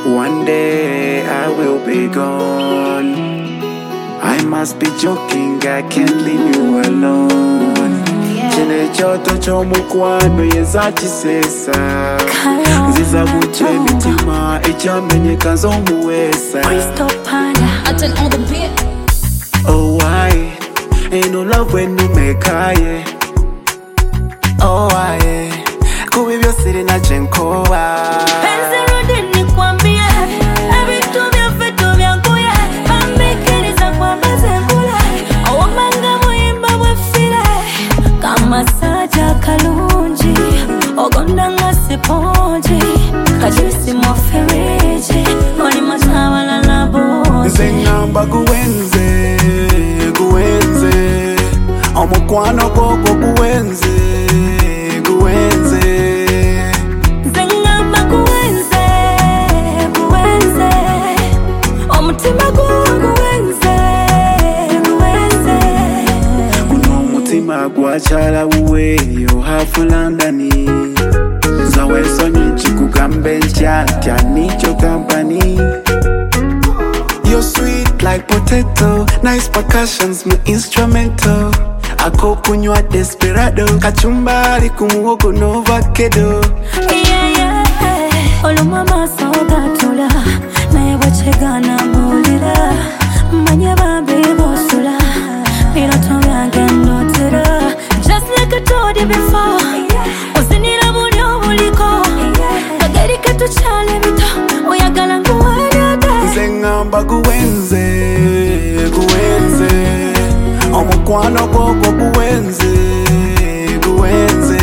One day I will be gone. I must be joking, I can't leave you alone. Chine choto chomukwano yezachisesa Nziza buche mitima echambenye kanzo muwesa Oh why ain't no love when you make aye. Oh why kubibyo siri na chenkoa Masaja kalunji ogonda ngasiponji kajisi mofereji oni matawala labo Zengamba guwenze guwenze omukwano koko guwenze guwenze Zengamba guwenze guwenze omutima guwenze guwenze Gwachala uweyo hafu Londoni Zawe sonye chikugambe nchantya nicho company. You're sweet like potato, nice percussions, my instrumental. Ako kunywa desperado, kachumbari kumuhogo no vakedo. Olu mama soga tula, na yewachega na mulira. Manya babi bosula, mirato yange notira. Just like I told you before, usinira bulyo buliko. Kageri ketu chale bito, oyagala nguwada. Zengamba guwenze, guwenze. Omukwano koko guwenze, guwenze.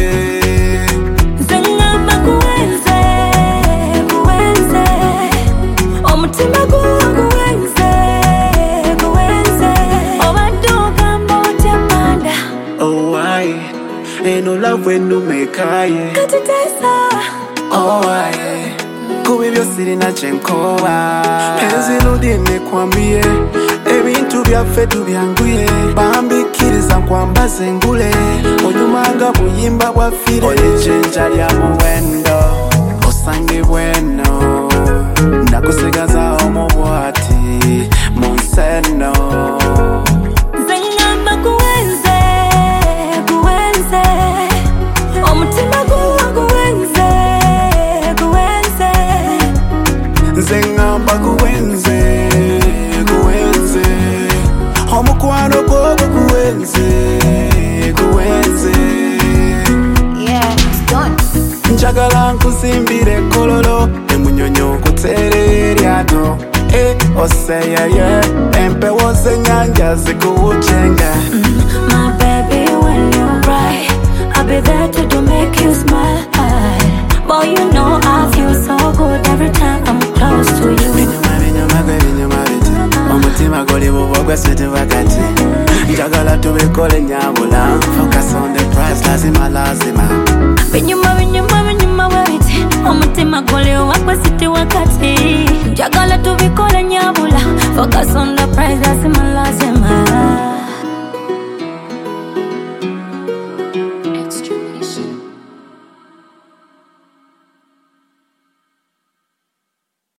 Zengamba guwenze, guwenze. Omutima guwenze, guwenze. Obaduka mbote panda. Oh why ain't no love when you make aye. Katutesa. Oh why kubibyo siri na chenkoa penzi ludine kwambie ebintu byaffe tubyanguye bambikiriza nkwambaze ngule onyumanga buyimba bwa fire olichenja lya muwendo osange bweno nakusigaza omubwati munseno Zengamba guwenze, guwenze. Omutima guwenze, guwenze. Zengamba guwenze, guwenze. Omukwano koko guwenze, guwenze. Yeah, it's done. Njagala nkuzimbire kololo emunyonyo kutere eryato oseyeye empewo z'ennyanja zikuwucenga My baby, when you're right, I'll be there to make you smile. Boy, you know I feel so good every time I'm close to you. binyuma biti omutima guli bubogwe switi wakati njagala tubikole nyabula focus on the prize lazima Binyuma webiti omutima guli wakwe siti wakati njagala tubikole nyabula focus on the prize lazima